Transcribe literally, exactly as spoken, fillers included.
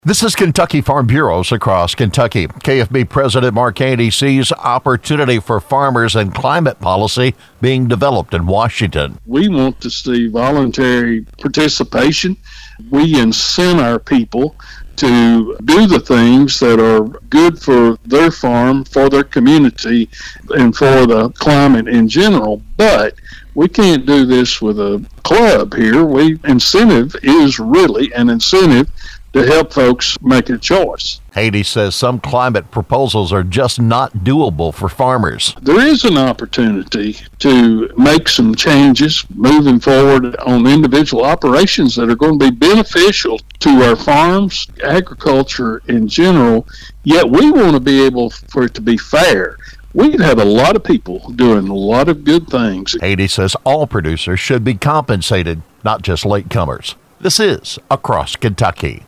This is Kentucky Farm Bureaus across Kentucky. K F B President Mark Haney sees opportunity for farmers and climate policy being developed in Washington. We want to see voluntary participation. We incent our people to do the things that are good for their farm, for their community, and for the climate in general. But we can't do this with a club here. We incentive is really an incentive to help folks make a choice. Haney says some climate proposals are just not doable for farmers. There is an opportunity to make some changes moving forward on individual operations that are going to be beneficial to our farms, agriculture in general, yet we want to be able for it to be fair. We've had a lot of people doing a lot of good things. Haney says all producers should be compensated, not just latecomers. This is Across Kentucky.